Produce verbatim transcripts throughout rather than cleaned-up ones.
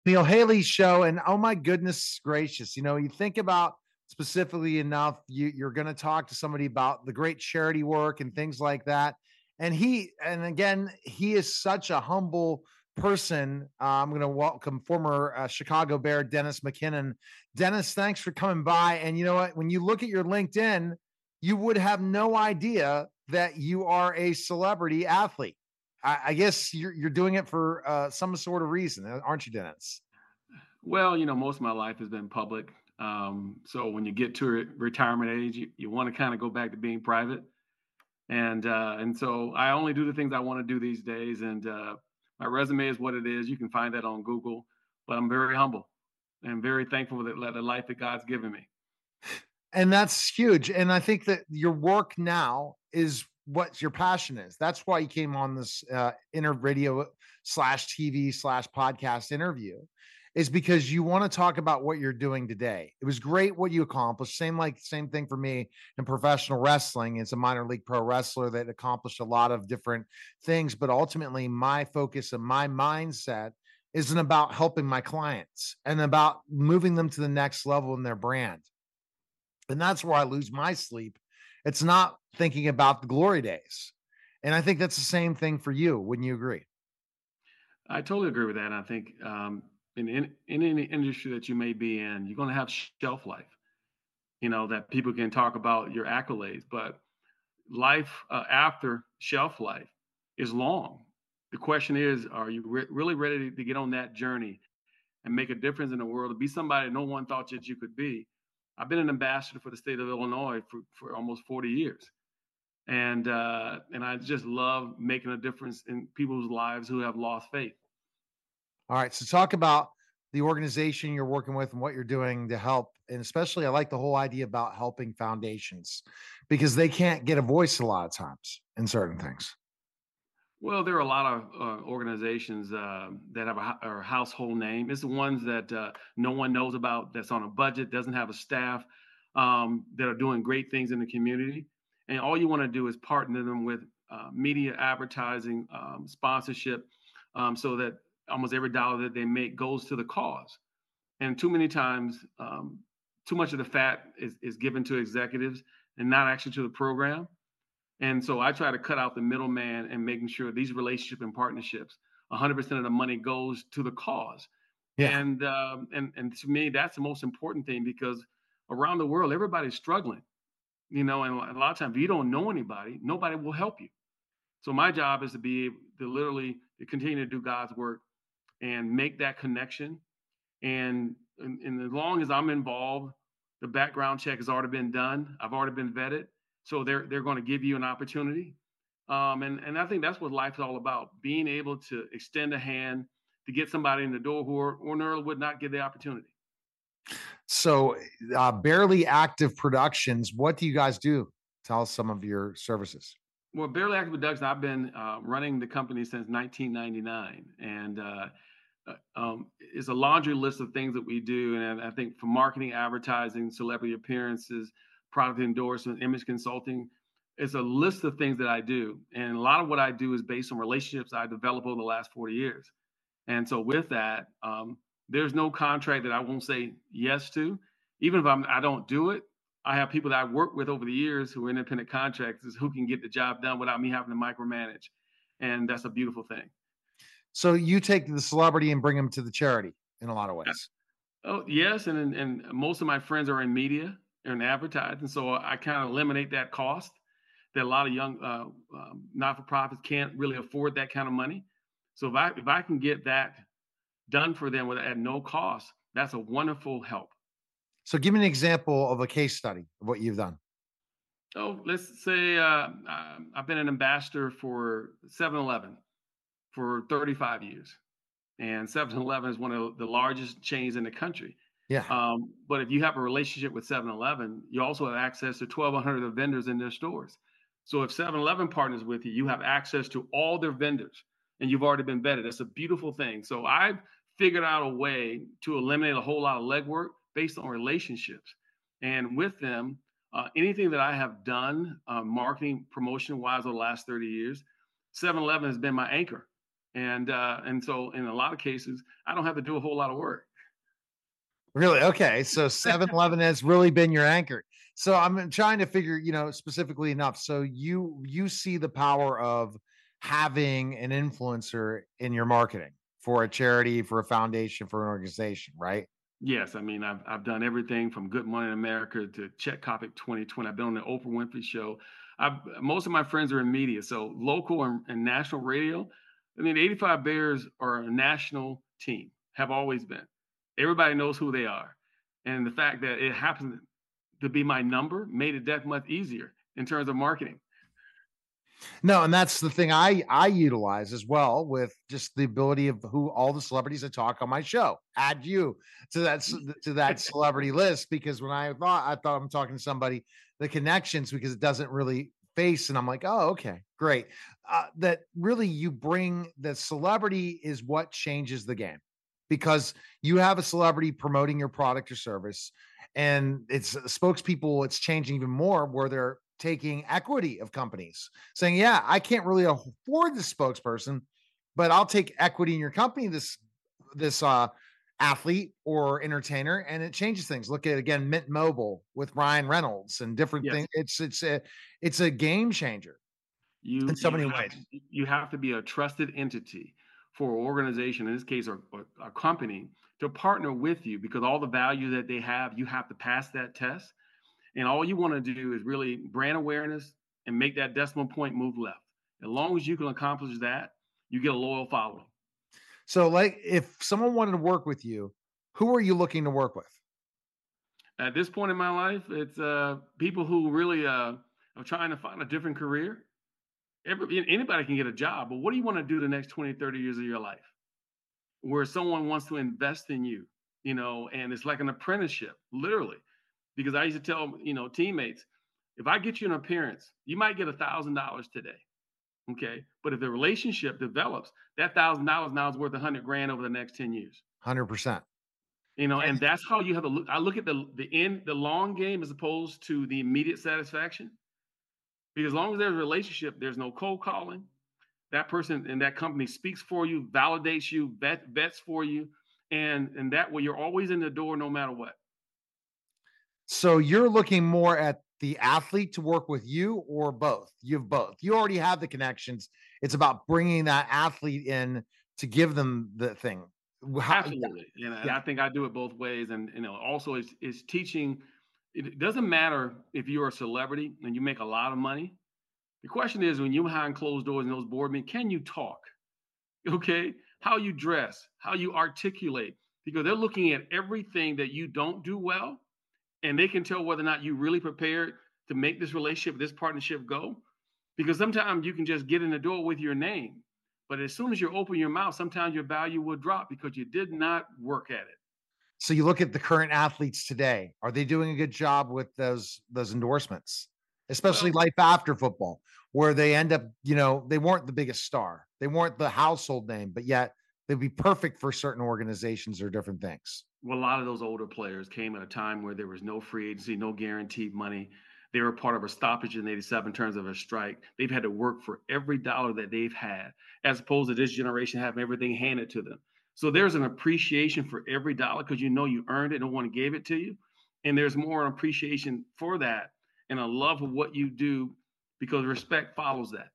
Neil Haley's show. And oh my goodness gracious, you know, you think about specifically enough, you, you're going to talk to somebody about the great charity work and things like that. And he, and again, he is such a humble person. Uh, I'm going to welcome former uh, Chicago Bear Dennis McKinnon. Dennis, thanks for coming by. And you know what? When you look at your LinkedIn, you would have no idea that you are a celebrity athlete. I, I guess you're, you're doing it for uh, some sort of reason, aren't you, Dennis? Well, you know, most of my life has been public. Um, so when you get to re- retirement age, you, you want to kind of go back to being private. And uh, and so I only do the things I want to do these days. And uh, my resume is what it is. You can find that on Google. But I'm very humble and very thankful for the, the life that God's given me. And that's huge. And I think that your work now is what your passion is. That's why you came on this uh, inner radio slash T V slash podcast interview, is because you want to talk about what you're doing today. It was great what you accomplished. Same like same thing for me in professional wrestling. It's a minor league pro wrestler that accomplished a lot of different things. But ultimately, my focus and my mindset isn't about helping my clients and about moving them to the next level in their brand. And that's where I lose my sleep. It's not thinking about the glory days. And I think that's the same thing for you. Wouldn't you agree? I totally agree with that. I think um, in, in in any industry that you may be in, you're going to have shelf life. You know that people can talk about your accolades, but life uh, after shelf life is long. The question is, are you re- really ready to get on that journey and make a difference in the world, to be somebody no one thought that you could be? I've been an ambassador for the state of Illinois for, for almost forty years. And uh, and I just love making a difference in people's lives who have lost faith. All right. So talk about the organization you're working with and what you're doing to help. And especially, I like the whole idea about helping foundations because they can't get a voice a lot of times in certain things. Well, there are a lot of uh, organizations uh, that have a, hou- a household name. It's the ones that uh, no one knows about, that's on a budget, doesn't have a staff, um, that are doing great things in the community. And all you want to do is partner them with uh, media advertising, um, sponsorship, um, so that almost every dollar that they make goes to the cause. And too many times, um, too much of the fat is, is given to executives and not actually to the program. And so I try to cut out the middleman and making sure these relationship and partnerships, one hundred percent of the money goes to the cause. Yeah. And um, and and to me, that's the most important thing, because around the world, everybody's struggling, you know. And a lot of times, if you don't know anybody, nobody will help you. So my job is to be able to literally to continue to do God's work and make that connection. And, and and as long as I'm involved, the background check has already been done. I've already been vetted, so they're they're going to give you an opportunity. Um, and and I think that's what life's all about: being able to extend a hand to get somebody in the door who ordinarily would not get the opportunity. So, uh, Barely Active Productions, what do you guys do? Tell us some of your services. Well, Barely Active Production, I've been uh, running the company since nineteen ninety-nine, and uh, uh, um, it's a laundry list of things that we do. And I think for marketing, advertising, celebrity appearances, product endorsement, image consulting, it's a list of things that I do. And a lot of what I do is based on relationships I developed over the last forty years. And so with that, um, there's no contract that I won't say yes to. Even if I'm, I don't do it, I have people that I've worked with over the years who are independent contractors who can get the job done without me having to micromanage. And that's a beautiful thing. So you take the celebrity and bring them to the charity in a lot of ways. Oh, yes, and and most of my friends are in media and advertising, so I kind of eliminate that cost that a lot of young uh, um, not-for-profits can't really afford that kind of money. So if I if I can get that done for them with at no cost, that's a wonderful help. So give me an example of a case study of what you've done. Oh, let's say uh, um, I've been an ambassador for Seven Eleven for thirty-five years, and Seven Eleven is one of the largest chains in the country. Yeah. Um, but if you have a relationship with Seven Eleven, you also have access to twelve hundred of the vendors in their stores. So if Seven Eleven partners with you, you have access to all their vendors, and you've already been vetted. That's a beautiful thing. So I've figured out a way to eliminate a whole lot of legwork based on relationships. And with them, uh, anything that I have done, uh, marketing, promotion wise, over the last thirty years, Seven Eleven has been my anchor. And uh, and so in a lot of cases, I don't have to do a whole lot of work. Really? Okay. So seven eleven has really been your anchor. So I'm trying to figure, you know, specifically enough. So you you see the power of having an influencer in your marketing for a charity, for a foundation, for an organization, right? Yes, I mean I've I've done everything from Good Morning America to Check Topic twenty twenty. I've been on the Oprah Winfrey Show. I've, most of my friends are in media, so local and, and national radio. I mean, the eighty-five Bears are a national team, have always been. Everybody knows who they are, and the fact that it happens to be my number made it that much easier in terms of marketing. No, and that's the thing I I utilize as well with just the ability of who all the celebrities that talk on my show. Add you to that c- to that celebrity list because when I thought I thought I'm talking to somebody, the connections because it doesn't really face, and I'm like, oh, okay, great. Uh, that really you bring the celebrity is what changes the game because you have a celebrity promoting your product or service, and it's spokespeople. It's changing even more where they're taking equity of companies saying, yeah, I can't really afford this spokesperson, but I'll take equity in your company, this, this, uh, athlete or entertainer, and it changes things. Look at again, Mint Mobile with Ryan Reynolds and different Yes, things. It's, it's a, it's a game changer in you so you many have ways. you have to be a trusted entity for an organization, in this case, or, or a company, to partner with you because all the value that they have, you have to pass that test. And all you want to do is really brand awareness and make that decimal point move left. As long as you can accomplish that, you get a loyal following. So like if someone wanted to work with you, who are you looking to work with? At this point in my life, it's uh, people who really uh, are trying to find a different career. Every, anybody can get a job, but what do you want to do the next twenty, thirty years of your life? Where someone wants to invest in you, you know, and it's like an apprenticeship, literally. Because I used to tell, you know, teammates, if I get you an appearance, you might get a thousand dollars today. Okay. But if the relationship develops, that thousand dollars now is worth a hundred grand over the next ten years. one hundred percent. You know, and that's how you have to look. I look at the the end, the long game as opposed to the immediate satisfaction. Because as long as there's a relationship, there's no cold calling. That person in that company speaks for you, validates you, vet, vets for you, and and that way you're always in the door no matter what. So you're looking more at the athlete to work with you or both? You have both. You already have the connections. It's about bringing that athlete in to give them the thing. How, Absolutely, and, and yeah. I think I do it both ways. And you know, also it's it's teaching. It doesn't matter if you're a celebrity and you make a lot of money. The question is, when you're behind closed doors in those board meetings, can you talk? Okay, how you dress, how you articulate, because they're looking at everything that you don't do well, and they can tell whether or not you really prepared to make this relationship, this partnership go. Because sometimes you can just get in the door with your name, but as soon as you open your mouth, sometimes your value will drop because you did not work at it. So you look at the current athletes today. Are they doing a good job with those those endorsements, especially Well, life after football, where they end up, you know, they weren't the biggest star, they weren't the household name, but yet they'd be perfect for certain organizations or different things. well, a lot of those older players came at a time where there was no free agency, no guaranteed money. They were part of a stoppage in eighty-seven in terms of a strike. They've had to work for every dollar that they've had, as opposed to this generation having everything handed to them. So there's an appreciation for every dollar because you know you earned it, no one gave it to you. And there's more appreciation for that and a love of what you do because respect follows that.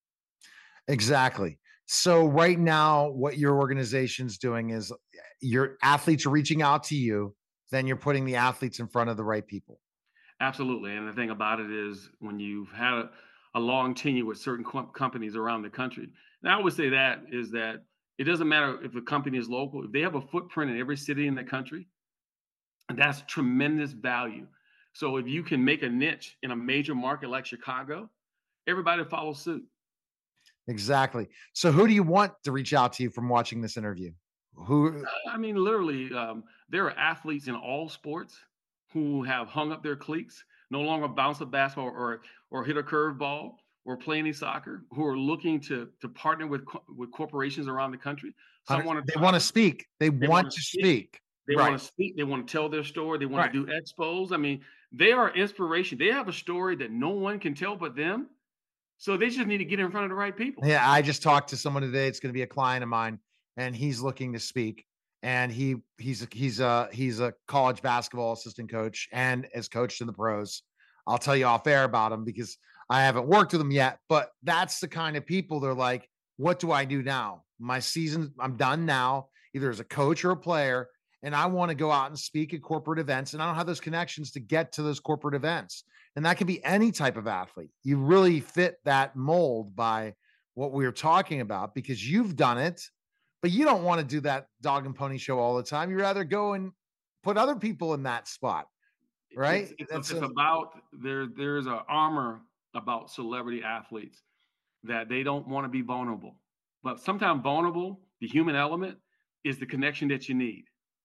Exactly. So right now, what your organization's doing is your athletes are reaching out to you, then you're putting the athletes in front of the right people. Absolutely. And the thing about it is when you've had a, a long tenure with certain co- companies around the country, and I would say that is that it doesn't matter if the company is local, if they have a footprint in every city in the country, that's tremendous value. So if you can make a niche in a major market like Chicago, everybody follows suit. Exactly. So who do you want to reach out to you from watching this interview? Who I mean, literally, um, there are athletes in all sports who have hung up their cleats, no longer bounce a basketball or or hit a curveball or play any soccer, who are looking to to partner with co- with corporations around the country. Some want to they want to travel, speak. They they want want to to speak, speak. they want Right. to speak, they want to tell their story, they want to Right. do expos. I mean, they are inspiration. They have a story that no one can tell but them. So they just need to get in front of the right people. Yeah, I just talked to someone today. It's going to be a client of mine, and he's looking to speak. And he he's he's a he's a college basketball assistant coach and has coached in the pros. I'll tell you off air about him because I haven't worked with him yet. But that's the kind of people they're like, what do I do now? My season, I'm done now, either as a coach or a player, and I want to go out and speak at corporate events, and I don't have those connections to get to those corporate events. And that can be any type of athlete. You really fit that mold by what we were talking about because you've done it, but you don't want to do that dog and pony show all the time. You rather go and put other people in that spot, right? It's, it's, That's it's a, about there. There's an armor about celebrity athletes that they don't want to be vulnerable. But sometimes vulnerable, the human element, is the connection that you need.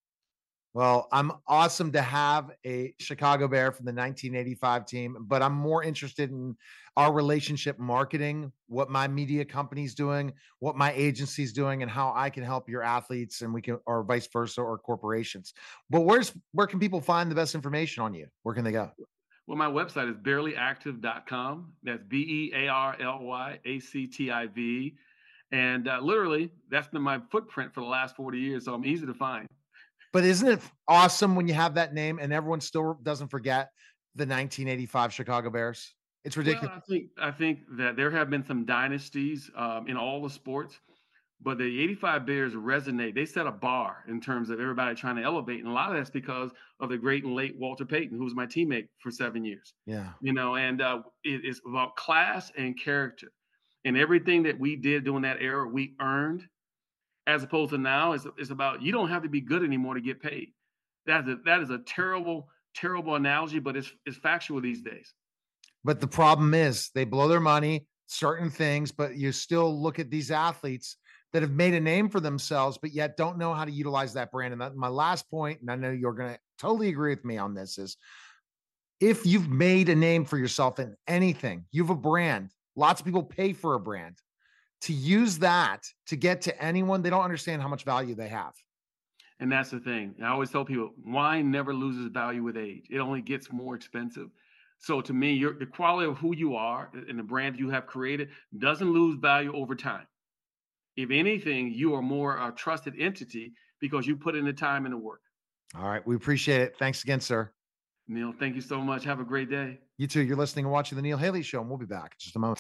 well, I'm awesome to have a Chicago Bear from the nineteen eighty-five team, but I'm more interested in our relationship marketing, what my media company's doing, what my agency's doing, and how I can help your athletes and we can, or vice versa, or corporations. But where's, where can people find the best information on you? Where can they go? Well, my website is barely active dot com. That's B E A R L Y A C T I V. And uh, literally, that's been my footprint for the last forty years. So I'm easy to find. But isn't it awesome when you have that name and everyone still doesn't forget the nineteen eighty-five Chicago Bears? It's Well, ridiculous. I think I think that there have been some dynasties um, in all the sports, but the eighty-five Bears resonate. They set a bar in terms of everybody trying to elevate, and a lot of that's because of the great and late Walter Payton, who was my teammate for seven years. Yeah. You know, and uh, it is about class and character, and everything that we did during that era, we earned. As opposed to now, it's, it's about you don't have to be good anymore to get paid. That is a, that is a terrible, terrible analogy, but it's it's factual these days. But the problem is they blow their money, certain things, but you still look at these athletes that have made a name for themselves, but yet don't know how to utilize that brand. And that, my last point, and I know you're going to totally agree with me on this, is if you've made a name for yourself in anything, you have a brand. Lots of people pay for a brand. To use that to get to anyone, they don't understand how much value they have. And that's the thing. I always tell people, wine never loses value with age. It only gets more expensive. So to me, your the quality of who you are and the brand you have created doesn't lose value over time. If anything, you are more a trusted entity because you put in the time and the work. All right. We appreciate it. Thanks again, sir. Neil, thank you so much. Have a great day. You too. You're listening and watching the Neil Haley Show, and we'll be back in just a moment.